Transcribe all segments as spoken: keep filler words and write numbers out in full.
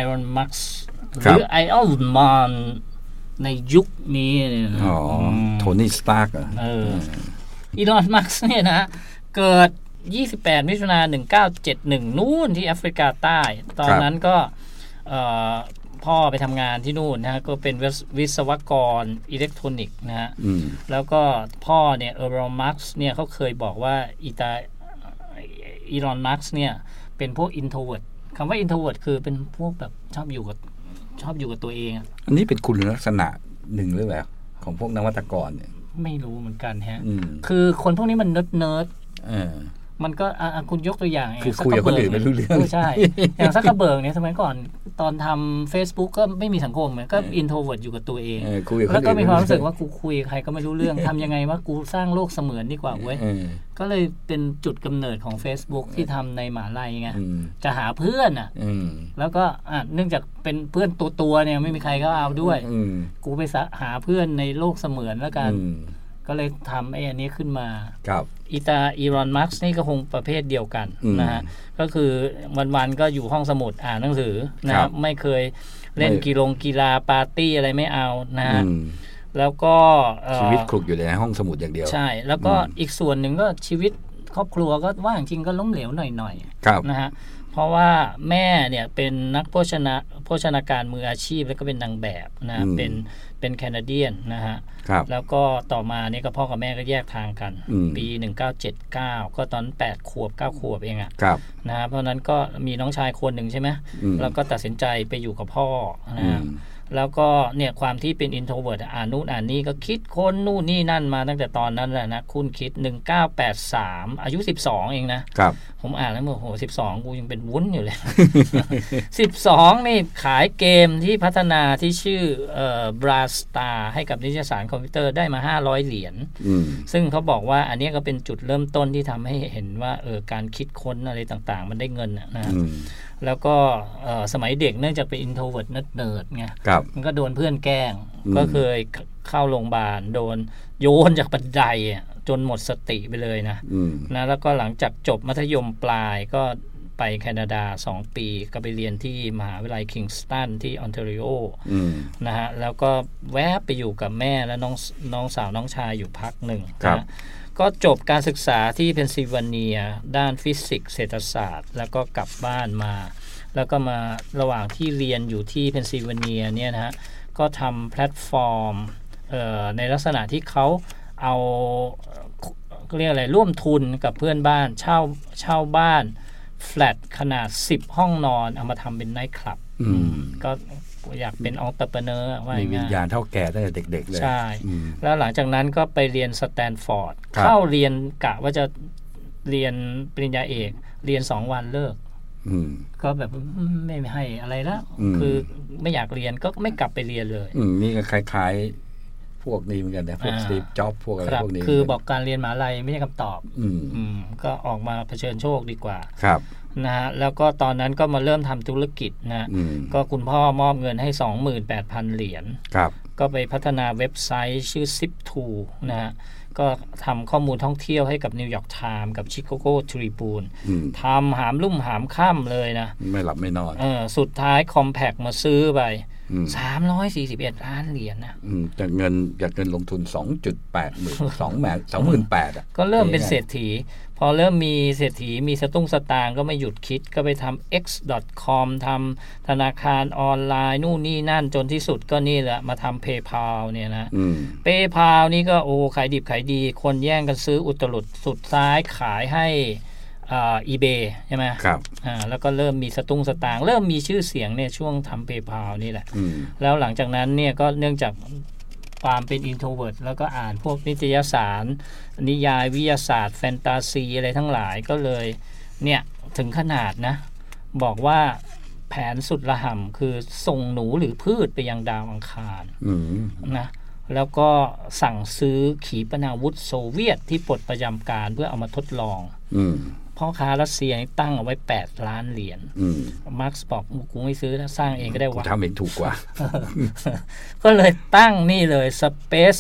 Elon Musk หรือ Elon Musk ในยุคนี้เนี่ยอ๋อโทนี่สตาร์กอ่ะเอออีลอน มัสก์เนี่ยนะเกิดยี่สิบแปดมิถุนายนหนึ่งพันเก้าร้อยเจ็ดสิบเอ็ดนู่นที่แอฟริกาใต้ตอนนั้นก็เอ่อพ่อไปทำงานที่นู่นนะฮะก็เป็นวิศวกรอิเล็กทรอนิกส์นะฮะแล้วก็พ่อเนี่ยเออร์มัสก์เนี่ยเขาเคยบอกว่าอีตาอีลอน มัสก์เนี่ยเป็นพวก introvert คำว่า introvert คือเป็นพวกแบบชอบอยู่กับชอบอยู่กับตัวเองอ่ะอันนี้เป็นคุณลักษณะหนึ่งหรือเปล่าของพวกนวัตกรเนี่ยไม่รู้เหมือนกันฮะคือคนพวกนี้มันเนิร์ดเนิร์ดมันก็คุณยกตัวอย่างคือคุยกับคนอื่นไม่รู้เรื่องใช่อย่างซักเคอร์เบิร์กเนี่ยสมัยก่อนตอนทำ Facebook ก็ไม่มีสังคมเหมือนก็ introvert อยู่กับตัวเองแล้วก็มีความรู้สึกว่ากูคุยใครก็ไม่รู้เรื่องทำยังไงว่ากูสร้างโลกเสมือนดีกว่าเว้ยก็เลยเป็นจุดกำเนิดของ Facebook ที่ทำในมหาลัยไงจะหาเพื่อนอ่ะแล้วก็เนื่องจากเป็นเพื่อนตัวตัวเนี่ยไม่มีใครก็เอาด้วยกูไปหาเพื่อนในโลกเสมือนแล้วกันก็เลยทำไอ้อันนี้ขึ้นมาครับอีตาอีรอน มัสก์นี่ก็คงประเภทเดียวกันนะฮะก็คือวันๆก็อยู่ห้องสมุดอ่านหนังสือนะครับไม่เคยเล่นกีฬากีฬาปาร์ตี้อะไรไม่เอานะฮะแล้วก็ชีวิตคลุกอยู่ในห้องสมุดอย่างเดียวใช่แล้วก็อีกส่วนหนึ่งก็ชีวิตครอบครัวก็ว่าจริงๆก็ล้มเหลวหน่อยๆนะฮะเพราะว่าแม่เนี่ยเป็นนักโภชนาโภชนาการมืออาชีพแล้วก็เป็นนางแบบนะเป็นเป็นแคนาเดียนนะฮะแล้วก็ต่อมาเนี่ยก็พ่อกับแม่ก็แยกทางกันปีหนึ่งพันเก้าร้อยเจ็ดสิบเก้าก็ตอนแปดขวบเก้าขวบเองอ่ะนะฮะเพราะนั้นก็มีน้องชายคนหนึ่งใช่ไหมแล้วก็ตัดสินใจไปอยู่กับพ่อนะฮะแล้วก็เนี่ยความที่เป็น introvert อ่านนู่นอ่านนี่ก็คิดค้นนู่นนี่นั่นมาตั้งแต่ตอนนั้นแหละนะคุณคิดหนึ่งพันเก้าร้อยแปดสิบสามอายุสิบสองเองนะครับผมอ่านแล้วโอ้โหสิบสองกูยังเป็นวุ้นอยู่เลย สิบสองนี่ขายเกมที่พัฒนาที่ชื่อเอ่อ Brawl Star ให้กับนิตยสารคอมพิวเตอร์ได้มาห้าร้อยเหรียญซึ่งเขาบอกว่าอันนี้ก็เป็นจุดเริ่มต้นที่ทำให้เห็นว่าเออการคิดค้นอะไรต่างๆมันได้เงินนะแล้วก็สมัยเด็กเนื่องจากเป็น introvert เนิร์ดไงมันก็โดนเพื่อนแกล้งก็เคยเข้าโรงพยาบาลโดนโยนจากบันไดจนหมดสติไปเลยนะนะแล้วก็หลังจากจบมัธยมปลายก็ไปแคนาดาสองปีก็ไปเรียนที่มหาวิทยาลัยคิงสตันที่ออนแทรีโอนะฮะแล้วก็แวะไปอยู่กับแม่และน้องน้องสาวน้องชายอยู่พักหนึ่งนะก็จบการศึกษาที่เพนซิลเวเนียด้านฟิสิกส์เศรษฐศาสตร์แล้วก็กลับบ้านมาแล้วก็มาระหว่างที่เรียนอยู่ที่เพนซิลเวเนียเนี่ยนะฮะก็ทำแพลตฟอร์มในลักษณะที่เขาเอาเรียกอะไรร่วมทุนกับเพื่อนบ้านเช่าเช่าบ้านแฟลตขนาดสิบห้องนอนเอามาทำเป็นไนท์คลับก็อยากเป็นองค์ประกอบว่ามีวิญญาณเท่าแก่ตั้งแต่เด็กๆเลยใช่แล้วหลังจากนั้นก็ไปเรียนสแตนฟอร์ดเข้าเรียนกะว่าจะเรียนปริญญาเอกเรียนสองวันเลิกก็แบบไม่ให้อะไรแล้วคือไม่อยากเรียนก็ไม่กลับไปเรียนเลยนี่ก็คล้ายๆพวกนี้เหมือนกันนะพวกสตีฟจ็อบส์พวกอะไรพวกนี้คือบอกการเรียนมหาลัยไม่ใช่คำตอบก็ออกมาเผชิญโชคดีกว่าครับนะฮะแล้วก็ตอนนั้นก็มาเริ่มทำธุรกิจนะก็คุณพ่อมอบเงินให้ สองหมื่นแปดพัน เหรียญก็ไปพัฒนาเว็บไซต์ชื่อ ซิป ทู นะฮะก็ทำข้อมูลท่องเที่ยวให้กับนิวยอร์กไทม์กับชิคาโกทริบูนทำหามลุ่มหามค่ำเลยนะไม่หลับไม่นอนเออสุดท้ายคอมแพคมาซื้อไปสามร้อยสี่สิบเอ็ดล้านเหรียญนะจากเงินจากเงินลงทุน สองจุดแปด หมื่น สองหมื่นแปดพัน อ่ะก็เริ่มเป็นเศรษฐีพอเริ่มมีเศรษฐีมีสตุ้งสตางค์ก็ไม่หยุดคิดก็ไปทำ เอ็กซ์ ดอท คอม ทำธนาคารออนไลน์นู่นนี่นั่นจนที่สุดก็นี่แหละมาทำ PayPal เนี่ยนะ PayPal นี่ก็โอ้ขายดิบขายดีคนแย่งกันซื้ออุตลุดสุดท้ายขายให้อ่า eBay ใช่ไหมครับอ่าแล้วก็เริ่มมีสตุ้งสตางค์เริ่มมีชื่อเสียงเนี่ยช่วงทำ PayPal นี่แหละแล้วหลังจากนั้นเนี่ยก็เนื่องจากความเป็น introvert แล้วก็อ่านพวกนิตยสารนิยายวิทยาศาสตร์แฟนตาซีอะไรทั้งหลายก็เลยเนี่ยถึงขนาดนะบอกว่าแผนสุดระห่ำคือส่งหนูหรือพืชไปยังดาวอังคารนะแล้วก็สั่งซื้อขีปนาวุธโซเวียตที่ปลดประจำการเพื่อเอามาทดลองพ่อค้ารัสเซียตั้งเอาไว้แปดล้านเหรียญมาร์กซ์บอกกูไม่ซื้อแล้วสร้างเองก็ได้วะทำเองถูกกว่าก็เลยตั้งนี่เลย Space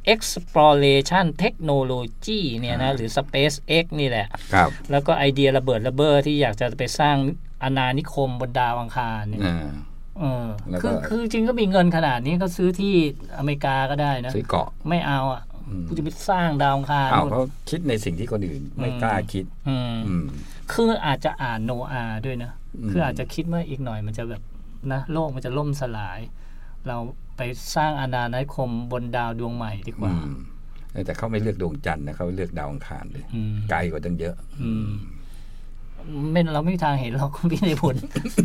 Exploration Technology เนี่ยนะหรือ SpaceX นี่แหละแล้วก็ไอเดียระเบิดระเบ้อที่อยากจะไปสร้างอาณานิคมบนดาวอังคารเนี่ยเออคือคือจริงก็มีเงินขนาดนี้ก็ซื้อที่อเมริกาก็ได้นะซื้อเกาะไม่เอาอ่ะกูจะไปสร้างดาวอังคารเอาเขาคิดในสิ่งที่คนอื่นไม่กล้าคิดคืออาจจะอ่านโนอาห์ด้วยนะคืออาจจะคิดว่าอีกหน่อยมันจะแบบนะโลกมันจะล่มสลายเราไปสร้างอาณานิคมบนดาวดวงใหม่ดีกว่าแต่เขาไม่เลือกดวงจันทร์นะเขาเลือกดาวอังคารเลยไกลกว่าตั้งเยอะไม่เราไม่มีทางเห็นหรอกพี่ในผล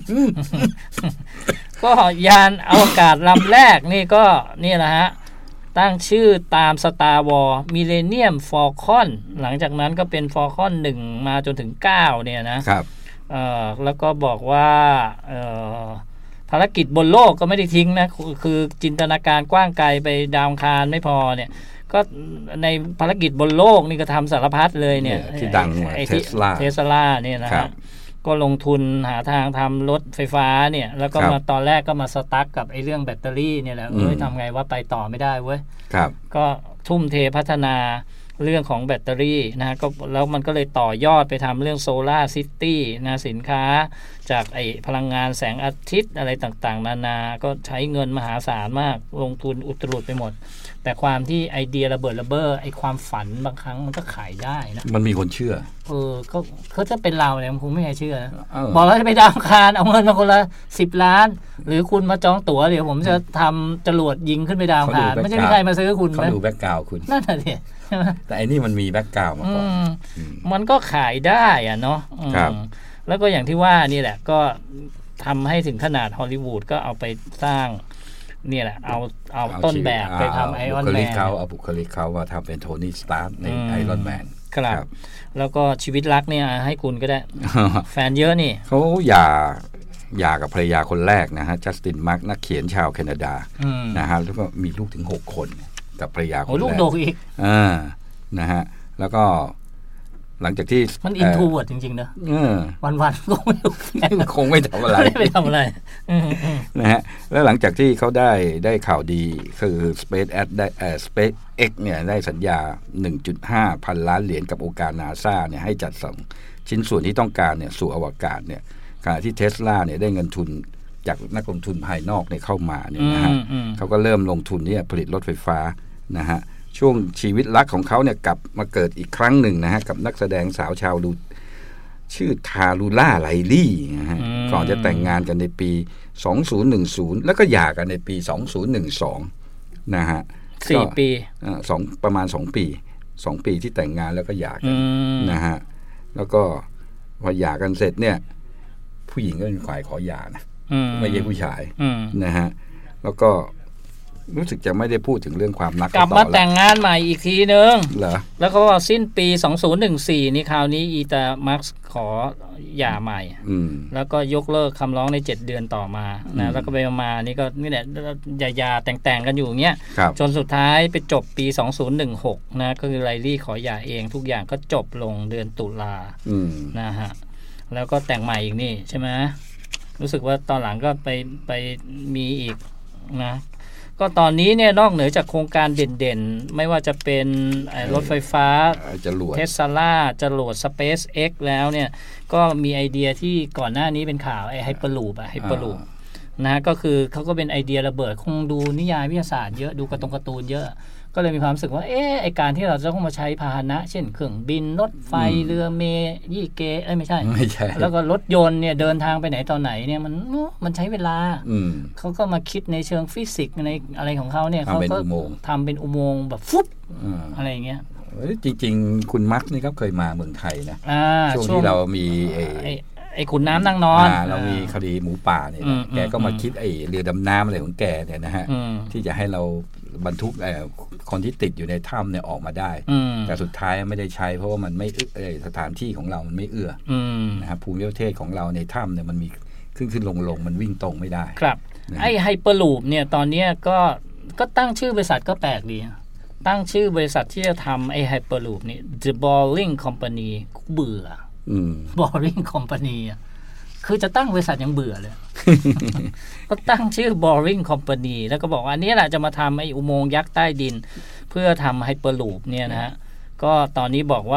ก็ยานอวกาศลำแรกนี่ก็นี่แหละฮะตั้งชื่อตาม Star Wars Millennium Falcon หลังจากนั้นก็เป็น Falcon หนึ่งมาจนถึงเก้าเนี่ยนะครับเอ่อแล้วก็บอกว่าเอ่อภารกิจบนโลกก็ไม่ได้ทิ้งนะคือจินตนาการกว้างไกลไปดาวอังคารไม่พอเนี่ยก็ในภารกิจบนโลกนี่ก็ทำสารพัดเลยเนี่ยที่ดังเทสลาเทสลาเนี่ยนะครับก็ลงทุนหาทางทำรถไฟฟ้าเนี่ยแล้วก็มาตอนแรกก็มาสตั๊กกับไอ้เรื่องแบตเตอรี่เนี่ยแหละเอ้ยทำไงว่าไปต่อไม่ได้เว้ยก็ทุ่มเทพัฒนาเรื่องของแบตเตอรี่นะก็แล้วมันก็เลยต่อยอดไปทำเรื่องโซล่าซิตี้นะสินค้าจากไอ้พลังงานแสงอาทิตย์อะไรต่างๆนานาก็ใช้เงินมหาศาลมากลงทุนอุตรุดไปหมดแต่ความที่ไอเดียระเบิดระเบ้อไอความฝันบางครั้งมันก็ขายได้นะมันมีคนเชื่อเออก็เขาจะเป็นเราเนี่ยมันคงไม่ใครเชื่อนะบอกแล้วจะไปดาวอังคารเอาเงินมาคนละสิบล้านหรือคุณมาจองตั๋วเดี๋ยวผมจะทำจรวดยิงขึ้นไปดาวอังคารไม่ใช่มีใครมาซื้อคุณเขาดูแบ็คกราวด์คุณนั่นแหละเนี่ยแต่อันนี้มันมีแบ็คกราวด์มาก่อนมันก็ขายได้อ่ะเนาะแล้วก็อย่างที่ว่านี่แหละก็ทำให้ถึงขนาดฮอลลีวูดก็เอาไปสร้างเนี่ยแหละเอาเอาต้นแบบไปทำไอรอนแมนเขาเอาบุคลิกเขาว่าทำเป็นโทนี่สตาร์ในไอรอนแมนครับแล้วก็ชีวิตรักเนี่ยให้คุณก็ได้ แฟนเยอะนี่เขาหย่าหย่ากับภรรยาคนแรกนะฮะจัสตินมาร์กนักเขียนชาวแคนาดานะฮะแล้วก็มีลูกถึงหกคนกับภรรยาคนแรกโอ้ลูกโดกอีกอ่านะฮะแล้วก็หลังจากที่มันอินโทรเวิร์ตจริงๆนะวันๆก็ไม่คงไม่ทำอะไรไม่ทำอะไรนะฮะแล้วหลังจากที่เขาได้ได้ข่าวดีคือ SpaceX ได้เอ่อ SpaceX เนี่ยได้สัญญา หนึ่งจุดห้า พันล้านเหรียญกับองค์การ NASA เนี่ยให้จัดส่งชิ้นส่วนที่ต้องการเนี่ยสู่อวกาศเนี่ยขณะที่ Tesla เนี่ยได้เงินทุนจากนักลงทุนภายนอกเนี่ยเข้ามาเนี่ยนะฮะเขาก็เริ่มลงทุนเนี่ยผลิตรถไฟฟ้านะฮะช่วงชีวิตรักของเขาเนี่ยกลับมาเกิดอีกครั้งหนึ่งนะฮะกับนักแสดงสาวชาวลูชื่อทารูล่าไลลี่นะฮะก่อนจะแต่งงานกันในปีสองพันสิบแล้วก็หย่ากันในปีสองพันสิบสองนะฮะสี่ปีอ่าสองประมาณสองปีสองปีที่แต่งงานแล้วก็หย่ากันนะฮะแล้วก็พอหย่ากันเสร็จเนี่ยผู้หญิงก็เป็นฝ่ายขอหย่านะไม่ใช่ผู้ชายนะฮะแล้วก็รู้สึกจะไม่ได้พูดถึงเรื่องความรักกลับมาแต่งงานใหม่อีกทีนึงเหรอแล้วก็สิ้นปีสองพันสิบสี่นี่คราวนี้อีตามาร์คขอหย่าใหม่แล้วก็ยกเลิกคำร้องในเจ็ดเดือนต่อมานะแล้วก็ไปมานี่ก็นี่แหละหย่าๆแต่งๆกันอยู่อย่างเงี้ยจนสุดท้ายไปจบปีสองพันสิบหกนะก็คือไลลี่ขอหย่าเองทุกอย่างก็จบลงเดือนตุลานะฮะแล้วก็แต่งใหม่อีกนี่ใช่ไหมรู้สึกว่าตอนหลังก็ไปไปมีอีกนะก็ตอนนี้เนี่ยนอกเหนือจากโครงการเด่นๆไม่ว่าจะเป็นรถไฟฟ้าเทสลาจรวด SpaceX แล้วเนี่ยก็มีไอเดียที่ก่อนหน้านี้เป็นข่าวไอ้ไฮเปอร์ลูปอะไฮเปอร์ลูปนะก็คือเขาก็เป็นไอเดียระเบิดคงดูนิยายวิทยาศาสตร์เยอะดูการ์ตูนการ์ตูนเยอะก็เลยมีความรู้สึกว่าเอ๊ะไอการที่เราจะต้องมาใช้พาหนะเช่นเครื่องบินรถไฟเรือเมล์ยี่เกเอ้ยไม่ใช่ไม่ใช่แล้วก็รถยนต์เนี่ยเดินทางไปไหนตอนไหนเนี่ยมันมันใช้เวลาเขาก็มาคิดในเชิงฟิสิกส์ในอะไรของเขาเนี่ยเขาก็ทำเป็นอุโมงค์แบบฟุ๊บอะไรอย่างเงี้ยจริงๆคุณมักนี่ก็เคยมาเมืองไทยนะช่วงที่เรามีไอ้ไอ้ขุนน้ำนั่งนอนเรามีคดีหมูป่าเนี่ยแกก็มาคิดไอ้เรือดำน้ำอะไรของแกเนี่ยนะฮะที่จะให้เราบรรทุกคนที่ติดอยู่ในถ้ำเนี่ยออกมาได้แต่สุดท้ายไม่ได้ใช้เพราะว่ามันไม่เอื้อสถานที่ของเรามันไม่เอื้อนะครับภูมิประเทศของเราในถ้ำเนี่ยมันมีขึ้นขึ้นลงลงมันวิ่งตรงไม่ได้ครับไอ้ไฮเปอร์ลูปเนี่ยตอนนี้ก็ก็ตั้งชื่อบริษัทก็แปลกดีตั้งชื่อบริษัทที่จะทำไอ้ไฮเปอร์ลูปนี่ The Boring Company เบื่อ Boring Company อ่ะคือจะตั้งบริษัทยังเบื่อเลย ก็ตั้งชื่อ Boring Company แล้วก็บอกว่าอันนี้แหละจะมาทำไอ้อุโมงค์ยักษ์ใต้ดินเพื่อทำไฮเปอร์ลูปเนี่ยนะฮะก็ตอนนี้บอกว่า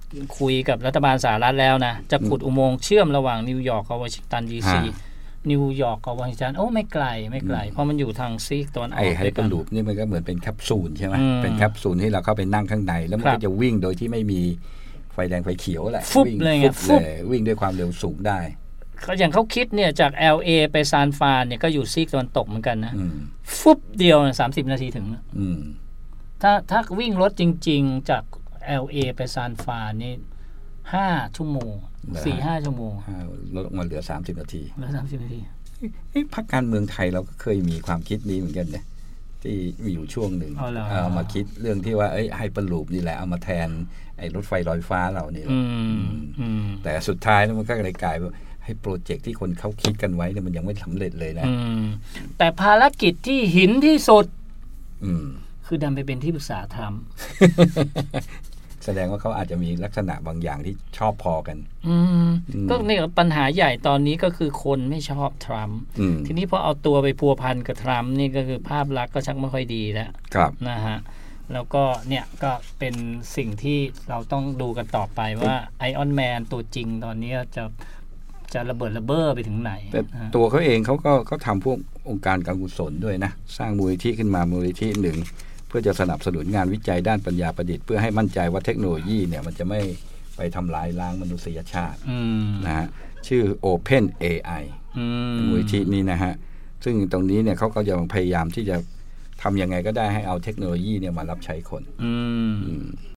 คุยกับรัฐบาลสหรัฐแล้วนะจะขุดอุโมงค์เชื่อมระหว่างนิวยอร์กกับวอชิงตันดีซีนิวยอร์กกับวอชิงตันโอ้ไม่ไกลไม่ไกลเพราะมันอยู่ทางซีกตะวันออกไอ้ไฮเปอร์ลูปนี่มันก็เหมือนเป็นแคปซูลใช่ไหมเป็นแคปซูลที่เราเข้าไปนั่งข้างในแล้วมันก็จะวิ่งโดยที่ไม่มีไฟแดงไฟเขียวแหละฟุบเลยไงฟุบวิ่งด้วยความเร็วสูงได้เขาอย่างเขาคิดเนี่ยจาก แอล เอ ไปซานฟรานเนี่ยก็อยู่ซีกตะวันตกเหมือนกันนะฟุบเดียวสามสิบนาทีถึงถ้าถ้าวิ่งรถจริงๆจาก แอล เอ ไปซานฟรานนี่ห้าชั่วโมง สี่ห้า ชั่วโมงลดลงมาเหลือสามสิบนาทีเหลือสามสิบนาทีเอ๊ะพรรคการเมืองไทยเราก็เคยมีความคิดนี้เหมือนกันนะที่มีอยู่ช่วงหนึ่งเอามาคิดเรื่องที่ว่าไอ้ไฮเปอร์ลูปนี่แหละเอามาแทนไอ้รถไฟลอยฟ้าเรานี่แหละแต่สุดท้ายมันก็เลยกลายว่าให้โปรเจกต์ที่คนเขาคิดกันไว้เนี่ยมันยังไม่สำเร็จเลยนะแต่ภารกิจที่หินที่สุดคือดันไปเป็นที่ปรึกษาทำแสดงว่าเขาอาจจะมีลักษณะบางอย่างที่ชอบพอกันก็นี่ปัญหาใหญ่ตอนนี้ก็คือคนไม่ชอบทรัมป์ทีนี้พอเอาตัวไปพัวพันกับทรัมป์นี่ก็คือภาพลักษณ์ก็ชักไม่ค่อยดีแล้วนะฮะแล้วก็เนี่ยก็เป็นสิ่งที่เราต้องดูกันต่อไปว่าไอออนแมนตัวจริงตอนนี้จะจะระเบิดระเบ้อไปถึงไหนแต่ตัวเขาเองเขาก็เขาทำพวกองค์การการกุศลด้วยนะสร้างมูลนิธิขึ้นมามูลนิธิหนึ่งเพื่อจะสนับสนุนงานวิจัยด้านปัญญาประดิษฐ์เพื่อให้มั่นใจว่าเทคโนโลยีเนี่ยมันจะไม่ไปทำลายล้างมนุษยชาตินะฮะชื่อ Open เอ ไอ มูลนิธินี้นะฮะซึ่งตรงนี้เนี่ยเขาก็จะพยายามที่จะทำยังไงก็ได้ให้เอาเทคโนโลยีเนี่ยมารับใช้คน